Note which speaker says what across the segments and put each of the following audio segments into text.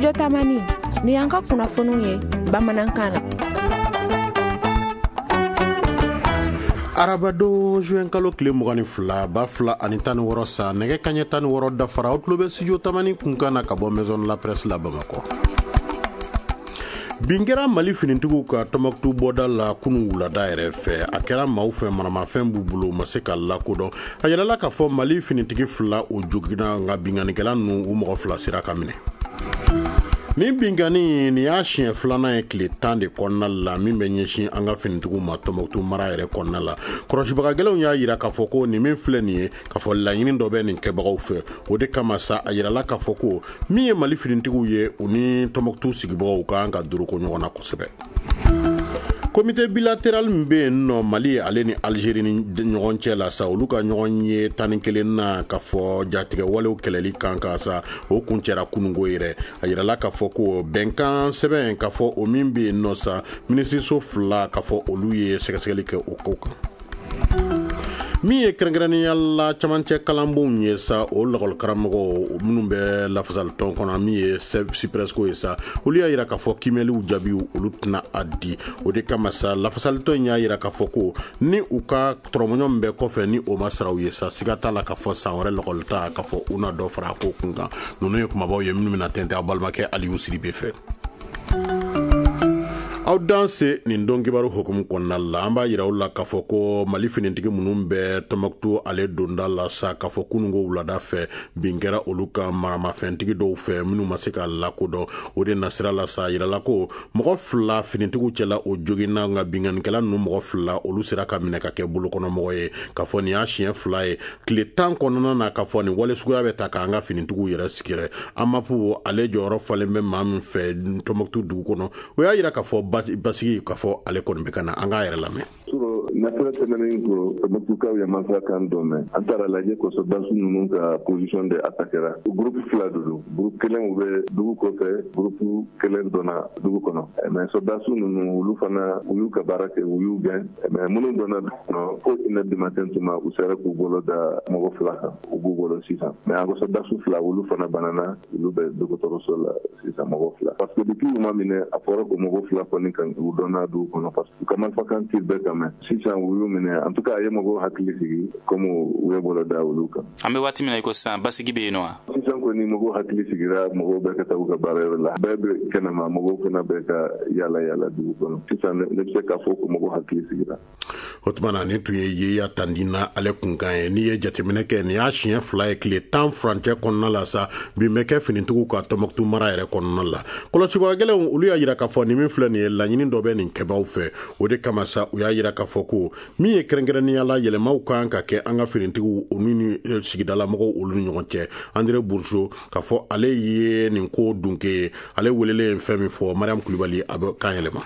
Speaker 1: Studio Tamani ni y'an ka kunnafoniw ye bamanankan na.
Speaker 2: Arabado juin kalo tile 22 ba fila ani 16 sa nɛgɛ kaɲɛ 16 dafara o tulo bɛ Studio Tamani kunkan na ka bɔ Maison de la Presse la Bamakɔ. Bin kɛra Mali finitigiw ka Tɔnbukutu bɔda la kunu wulada yɛrɛ fɛ a kɛra maaw fɛ maramafɛn b'u bolo ma se ka lakodɔn a yɛlɛla k'a fɔ Mali finitigi fila o jogina nka binganikɛla ninnu u mɔgɔ fila sera ka minɛ. Ni bingani ni y'a siɲɛ filanan ye tile 10 de kɔnɔna la min bɛ ɲɛsin an ka finitigiw ma Tɔnbukutu mara yɛrɛ kɔnɔna la kɔlɔsibagagɛlɛnw y'a yira k'a fɔ ko nin min filɛ nin ye k'a fɔ laɲini dɔ bɛ nin kɛbagaw fɛ o de kama sa a yirala k'a fɔ ko min ye Mali finitigiw ye u ni Tɔnbukutu sigibagaw kan ka duruko ɲɔgɔn na kosɛbɛ. Comité bilatéral min bɛ yen nɔ Mali ale ni Algérie ni ɲɔgɔn cɛ la sa olu ka ɲɔgɔn ye 11 na k'a fɔ jatigɛ walew kɛlɛli kan ka sa o kun cɛra kunungo yɛrɛ a yirala k'a fɔ ko bɛnkan sɛbɛn k'a fɔ o min bɛ yen nɔ sa minisiriso fila k'a fɔ olu ye sɛgɛsɛgɛli kɛ o ko kan. Min ye kɛrɛnkɛrɛnnenya la camancɛ kalanbonw ye sa o lakɔli karamɔgɔ minnu bɛ lafasali tɔn kɔnɔ min ye Sipresco ye sa olu y'a yira k'a fɔ kimɛliw jaabiw olu tɛna a di o de kama sa lafasali tɔn y'a yira k'a fɔ ko ni u ka tɔrɔmɔɲɔ bɛɛ kɔfɛ ni o ma sara u ye sa siga t'a la k'a fɔ san wɛrɛ lakɔli ta k'a fɔ u na dɔ fara a ko kun kan ninnu ye kumabaw ye minnu bɛna tɛntɛn a balimakɛ Aliyu Sidibe fɛ. Aw danse nin don kibaru hukumu kɔnɔna la an b'a yira u la k'a fɔ ko Mali finitigi minnu bɛ Tɔnbukutu ale donda la sa k'a fɔ kunungo wulada fɛ bin kɛra olu ka maramafɛntigi dɔw fɛ minnu ma se ka lakodɔn o de nasira la sa yirala ko mɔgɔ fila finitigiw cɛla o joginna nka binganikɛla ninnu mɔgɔ fila olu sera ka minɛ ka kɛ bolokɔnɔmɔgɔ ye k'a fɔ nin y'a siɲɛ fila ye tile 10 kɔnɔna na k'a fɔ nin wale suguya bɛ ta k'an ka finitigiw yɛrɛ sigirɛ AMAPU ale jɔyɔrɔ falen bɛ maa min fɛ Tɔnbukutu dugu kɔnɔ o y'a yira k'a fɔ basigi k'a fɔ ale kɔni bɛ ka na an k'a yɛrɛ lamɛn.
Speaker 3: Nasira tɛmɛnen ko Tɔnbukutukaw ye mansa kan dɔ mɛn an taara lajɛ ko soldats ninnu ka position de attaquera groupe fila de don groupe kelen u bɛ dugu kɔfɛ groupe kelen donna dugu kɔnɔ mais soldats ninnu olu fana u y'u ka baara kɛ u y'u gɛn mais minnu donna dugu kɔnɔ fo 1 heure du matin tuma u sera k'u bolo da mɔgɔ fila kan u b'u bolo sisan mais an ko soldats fila olu fana banana olu bɛ dɔgɔtɔrɔso la sisan mɔgɔ fila parce que depuis u ma minɛ a fɔra ko mɔgɔ fila kɔni kan u donna dugu kɔnɔ parce que u ka marifakan tɛ bɛɛ kan mɛn sisan u y'u minɛ en tout cas a ye mɔgɔw hakili sigi comme u ye bolo da olu kan.
Speaker 4: An bɛ waati min na i ko sisan basigi bɛ yen nɔ wa?
Speaker 3: Sisan kɔni mɔgɔw hakili sigira mɔgɔw bɛɛ ka taa u ka baarayɔrɔ la bɛɛ bɛ kɛnɛma mɔgɔw fana bɛɛ ka yaala dugu kɔnɔ sisan ne bɛ se k'a fɔ ko mɔgɔw hakili sigira.
Speaker 2: O tuma na ni tun ye yeya tandina ale kunkan ye n'i ye jateminɛ kɛ nin y'a siɲɛ fila ye tile 10 furancɛ kɔnɔna la sa bin bɛ kɛ finitigiw ka Tɔnbukutu mara yɛrɛ kɔnɔna la kɔlɔsibagagɛlɛnw olu y'a yira k'a fɔ nin min filɛ nin ye laɲini dɔ bɛ nin kɛbaw fɛ o de kama sa u y'a yira k'a fɔ ko min ye kɛrɛnkɛrɛnnenya la yɛlɛmaw kan ka kɛ an ka finitigiw olu ni sigidalamɔgɔw olu ni ɲɔgɔn cɛ André Bourgeau k'a fɔ ale ye nin ko dunke ye ale welelen fɛn min fɔ Mariam Kulibali a bɛ kan yɛlɛma.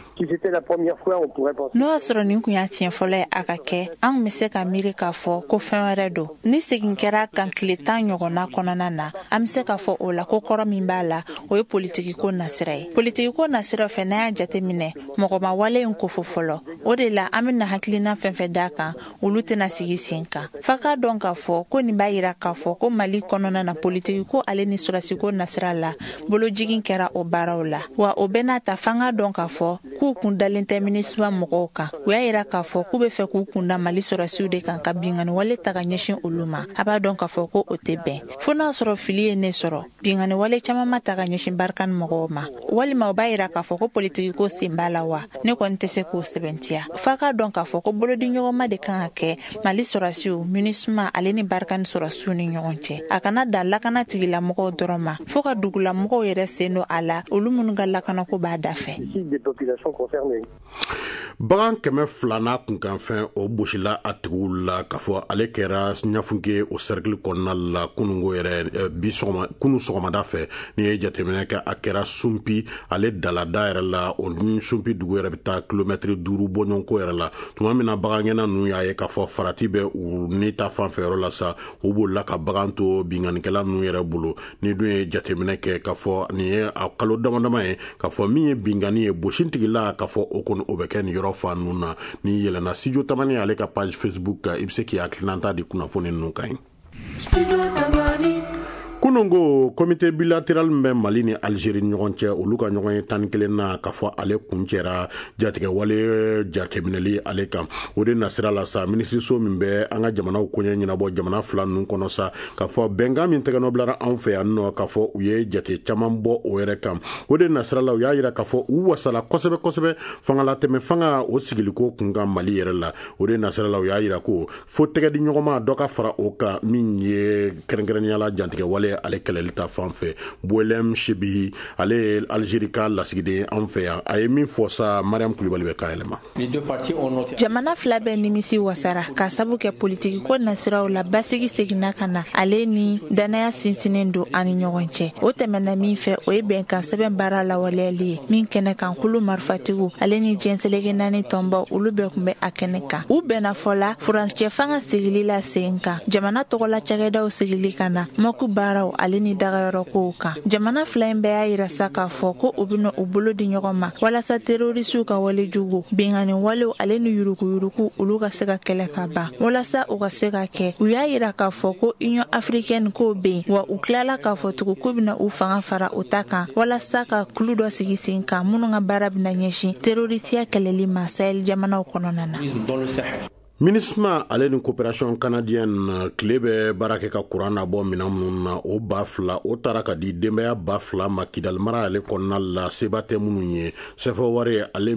Speaker 5: N'o y'a sɔrɔ nin kun y'a tiɲɛ fɔlɔ ye a ka kɛ an bɛ se ka miiri k'a fɔ ko fɛn wɛrɛ don ni segin kɛra kan tile 10 ɲɔgɔnna kɔnɔna na an bɛ se k'a fɔ o la ko kɔrɔ min b'a la o ye politiki ko nasira ye politiki ko nasira fɛ n'a y'a jateminɛ mɔgɔ ma wale in ko fɔ fɔlɔ o de la an bɛ na hakilina fɛn fɛn d'a kan olu tɛna sigi sen kan fa k'a dɔn k'a fɔ ko nin b'a yira k'a fɔ ko Mali kɔnɔna na politiki ko ale ni sɔrɔsi ko nasira la bolojigin kɛra o baaraw la wa o bɛɛ n'a ta fanga dɔn k'a fɔ k'u kun dalen tɛ MINUSMA mɔgɔw kan u y'a yira k'a fɔ k'u bɛ fɛ k'u kunda Mali sɔrɔsiw de kan ka bingani wale ta ka ɲɛsin olu ma a b'a dɔn k'a fɔ ko o tɛ bɛn fo n'a sɔrɔ fili ye ne sɔrɔ bingani wale caman ma ta ka ɲɛsin Barikani mɔgɔw ma walima o b'a yira k'a fɔ ko politiki ko sen b'a la wa ne kɔni tɛ se k'o sɛbɛntiya fa k'a dɔn k'a fɔ ko bolodi ɲɔgɔnma de kan ka kɛ Mali sɔrɔsiw MINUSMA ale ni Barikani sɔrɔsiw ni ɲɔgɔn cɛ a kana dan lakana tigilamɔgɔw dɔrɔn ma fo ka dugulamɔgɔw yɛrɛ sen don a la olu minnu ka lakanako b'a da fɛ.
Speaker 2: Bagan 200 n'a kunkanfɛn o bosila a tigiw la k'a fɔ ale kɛra ɲafunke o cercle kɔnɔna la kunungo yɛrɛ kunu sɔgɔmada fɛ ni ye jateminɛ kɛ a kɛra Sumpi ale dalada yɛrɛ la o ni Sumpi dugu yɛrɛ bɛ taa kilomɛtiri 5 bɔɲɔgɔnko yɛrɛ la tuma min na bagangɛnna ninnu y'a ye k'a fɔ farati bɛ u ni ta fanfɛ yɔrɔ la sa u bolila ka bagan to binganikɛla ninnu yɛrɛ bolo ni dun ye jateminɛ kɛ k'a fɔ nin ye a kalo damadama ye k'a fɔ min ye bingani ye bosintigila k'a fɔ o kɔni o bɛ kɛ nin yɔrɔ fan ninnu na ni yɛlɛna Studio Tamani ale ka page Facebook kan i bɛ se k'i hakilina ta di kunnafoni ninnu kan ye. minnu komite bilateral bɛ Mali ni Algérie ɲɔgɔn cɛ olu ka ɲɔgɔn ye 11 na ka fɔ ale kuncɛra jatigɛ wale jateminɛli ale kan o de nasira la sa minisiriso min bɛ an ka jamanaw koɲɛ ɲɛnabɔ jamana fila ninnu kɔnɔ sa ka fɔ bɛnkan min tɛgɛnɔ bilara anw fɛ yan nɔ ka fɔ u ye jate caman bɔ o yɛrɛ kan o de nasira la u y'a yira ka fɔ u wasala kosɛbɛ kosɛbɛ fangalatɛmɛ fanga o sigiliko kun kan Mali yɛrɛ la o de nasira la u y'a yira ko fo tɛgɛ di ɲɔgɔnma dɔ ka fara o kan min ye kɛrɛnkɛrɛnnenya la jantigɛ wale ale kɛlɛli ta fan fɛ Bouelem Chebihi ale ye Algérie ka lasigiden an fɛ yan a ye min fɔ sa Mariam Kulibali bɛ ka yɛlɛma
Speaker 5: jamana fila bɛ nimisi wasara ka sabu kɛ politiki ko nasiraw la basigi seginna ka na ale ni danaya sinsinen don ani ɲɔgɔn cɛ o tɛmɛna min fɛ o ye bɛnkan sɛbɛn baara lawaleyali ye min kɛnɛ kan kulu marifatigiw ale ni jɛnselege naani tɔnbaw olu bɛɛ kun bɛ a kɛnɛ kan u bɛnna fɔla furancɛ fanga sigili la sen kan jamana tɔgɔla cakɛdaw sigili ka na mɔku baaraw ale ni dagayɔrɔ kow kan jamana fila in bɛɛ y'a yira sa k'a fɔ ko u bɛna u bolo di ɲɔgɔn ma walasa terorisiw ka wale jugu bengani walew ale ni yurukuyuruku olu ka se ka kɛlɛ ka ban walasa u ka se ka kɛ u y'a yira k'a fɔ ko Union africaine ko ben wa u tilala k'a fɔ tugu ko bɛna u fanga fara u ta kan walasa ka kulu dɔ sigi sen kan minnu ka baara bɛna ɲɛsin terorisiya kɛlɛli ma Sahel jamanaw kɔnɔna na.
Speaker 2: MINUSMA ale ni coopération canadienne tile bɛ baara kɛ ka kuran nabɔ minɛn minnu na o 2,000 o taara ka di denbaya 2,000 ma Kidal mara ale kɔnɔna la seba tɛ minnu ye sɛfɛ wari ale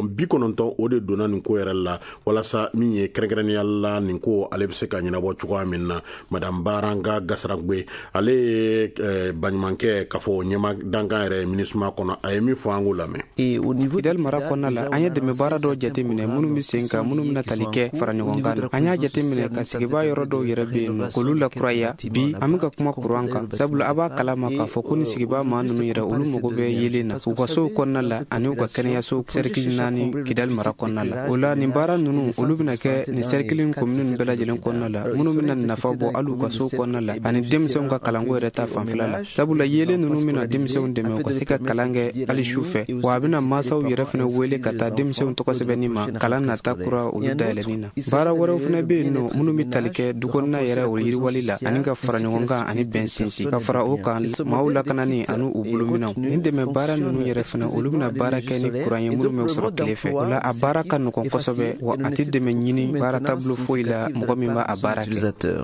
Speaker 2: $90 o de donna nin ko yɛrɛ la walasa min ye kɛrɛnkɛrɛnnenya la nin ko ale bɛ se ka ɲɛnabɔ cogoya min na Madame Baranga Gasaragbe ale ye baɲumankɛ ka fɔ ɲɛma dankan yɛrɛ MINUSMA kɔnɔ a ye min fɔ an k'o lamɛn.
Speaker 6: Au niveau Kidal mara kɔnɔna la an ye dɛmɛ baara dɔw jateminɛ minnu bɛ sen kan minnu bɛna tali kɛ fara ɲɔgɔn kan an y'a jateminɛ ka sigiba yɔrɔ dɔw yɛrɛ bɛ yen nɔ k'olu lakuraya bi an bɛ ka kuma kuran kan sabula a b'a kalama k'a fɔ ko ni sigiba maa ninnu yɛrɛ olu mago bɛ yelen na u ka sow kɔnɔna la ani u ka kɛnɛyaso cercle 4 Kidal mara kɔnɔna la o la nin baara ninnu olu bɛna kɛ nin cercle commune bɛɛ lajɛlen kɔnɔna la minnu bɛna nafa bɔ hali u ka sow kɔnɔna la ani denmisɛnw ka kalanko yɛrɛ ta fanfɛla la sabula yelen ninnu bɛna denmisɛnw dɛmɛ u ka se ka kalan kɛ hali su fɛ wa a bɛna mansaw yɛrɛ fana wele ka taa denmisɛnw tɔgɔ sɛbɛnni ma kalan nata kura olu dayɛlɛnni na baara wɛrɛw fana bɛ yen nɔ minnu bɛ tali kɛ du kɔnɔna yɛrɛ o yiriwali la ani ka fara ɲɔgɔn kan ani bɛn sinsin ka fara o kan maaw lakanani ani u bolominɛw ni dɛmɛ baara ninnu yɛrɛ fana olu bɛna baara kɛ ni kuran ye minnu bɛ sɔrɔ tile fɛ o la a baara ka nɔgɔn kosɛbɛ wa a tɛ dɛmɛ ɲini baara taabolo foyi la mɔgɔ min b'a a baara kɛ.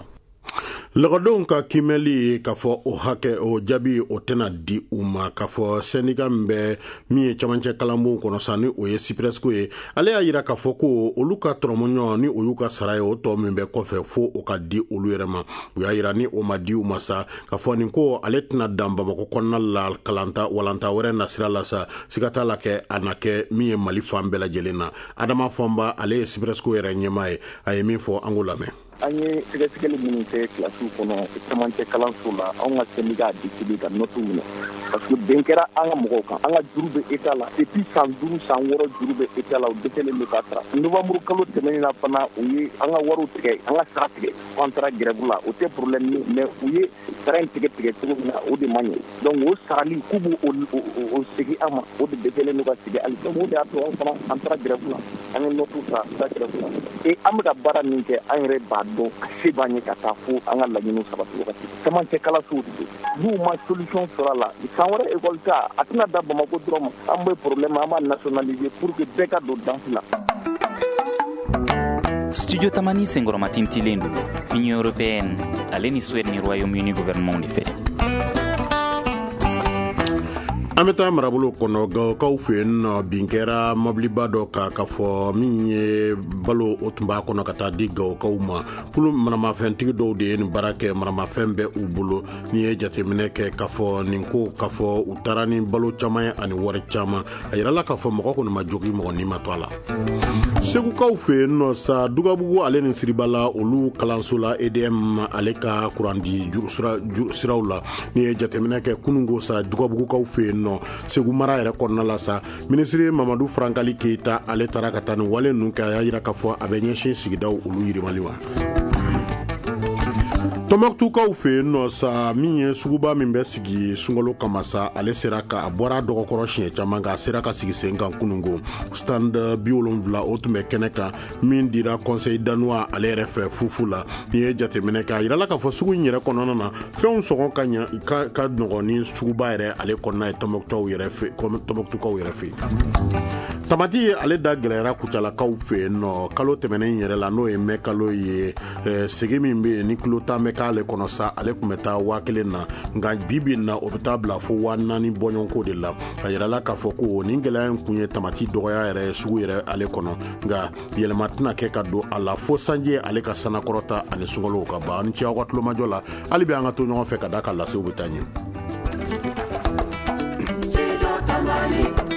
Speaker 2: Lagadenw ka kimɛli k'a fɔ o hakɛ o jaabi o tɛna di u ma k'a fɔ syndicat min bɛ min ye camancɛ kalanbon kɔnɔ sa ni o ye Sipresco ye ale y'a yira k'a fɔ ko olu ka tɔrɔmɔɲɔ ni o y'u ka sara ye o tɔ min bɛ kɔfɛ fo o ka di olu yɛrɛ ma u y'a yira ni o ma di u ma sa k'a fɔ nin ko ale tɛna dan Bamako kɔnɔna la walanta wɛrɛ nasira la sa siga t'a la kɛ a na kɛ min ye Mali fan bɛɛ lajɛlen na Adama Fɔnba ale ye Sipresco yɛrɛ ɲɛmaa ye a ye min fɔ an k'o lamɛn.
Speaker 7: An ye sɛgɛsɛgɛli minnu kɛ kilasiw kɔnɔ camancɛ kalanso la anw ka syndicat a décidé ka note minɛ parce que bɛn kɛra an ka mɔgɔw kan an ka juru bɛ état la depuis san 5 san 6 juru bɛ état la o dɛsɛlen bɛ ka sara novembre kalo tɛmɛnen na fana u ye an ka wariw tigɛ an ka sara tigɛ an taara grève la o tɛ problème ye mais u ye sara in tigɛ cogo min na o de man ɲɛ donc o sarali k'u b'o o segin an ma o de dɛsɛlen bɛ ka segin hali donc o de y'a to an fana an taara grève la an ye note ta grève la et an bɛ ka baara min kɛ an yɛrɛ b'a dɔn a se b'an ye ka taa fo an ka laɲiniw sabati wagati camancɛ kalansow de don n'u ma solution sɔrɔ a la san wɛrɛ école ta a tɛna da Bamako dɔrɔn ma an bɛ problème an b'a nationaliser pour que bɛɛ ka don danse la.
Speaker 4: Studio Tamani senkɔrɔma tintilen don Union européenne ale ni Suède ni Royaume-Uni gouvernement de fɛ.
Speaker 2: An bɛ taa marabolo kɔnɔ Gawokaw fɛ yen nɔ bin kɛra mobiliba dɔ kan k'a fɔ min ye balo o tun b'a kɔnɔ ka taa di Gawokaw ma kulu manamafɛntigi dɔw de ye nin baara kɛ manamafɛn bɛ u bolo ni ye jateminɛ kɛ k'a fɔ nin ko k'a fɔ u taara ni balo caman ye ani wari caman a yirala k'a fɔ mɔgɔ kɔni ma jogi mɔgɔ ni ma to a la. Segukaw fɛ yen nɔ sa Dugabugu ale ni Siribala olu kalanso la EDM ale ka kurandi siraw la ni ye jateminɛ kɛ kunungo sa Dugabugukaw fɛ yen nɔ Segu mara yɛrɛ kɔnɔna la sa ministre Mamadu Frankali Keita ale taara ka taa ni wale ninnu kɛ a y'a yira k'a fɔ a bɛ ɲɛsin sigidaw olu yirimali wa. Tombouctou fe no sa min suguba min bɛ sigi sunkalo kama sa ale sera ka bɔra dɔgɔkɔrɔ siɲɛ caman ka sera ka sigi sen kan kunungo stand 70 o tun bɛ kɛnɛ kan min dira conseil danois ale yɛrɛ fɛ fufu la ni ye jateminɛ k'a yirala k'a fɔ sugu in yɛrɛ kɔnɔna na fɛnw sɔngɔ ka nɔgɔn ni suguba yɛrɛ ale kɔnɔna ye Tombouctou yɛrɛ fɛ tamati ye ale da gɛlɛyara kucalakaw fɛ nɔ kalo tɛmɛnen yɛrɛ la n'o ye mɛ kalo ye segi min bɛ ni kilo 10 bɛ k'ale kɔnɔ sa ale tun bɛ taa 1000 na nka bibi na o bɛ taa bila fo 4000 bɔɲɔnko de la a yirala k'a fɔ ko nin gɛlɛya in kun ye tamati dɔgɔya yɛrɛ sugu yɛrɛ ale kɔnɔ nka yɛlɛma tɛna kɛ ka don a la fo sanji ale ka sanakɔrɔta ani sunkalo ka ban ni cɛw ka tulomajɔ la hali bi an ka to ɲɔgɔn fɛ ka da ka lasew bɛ taa ɲɛ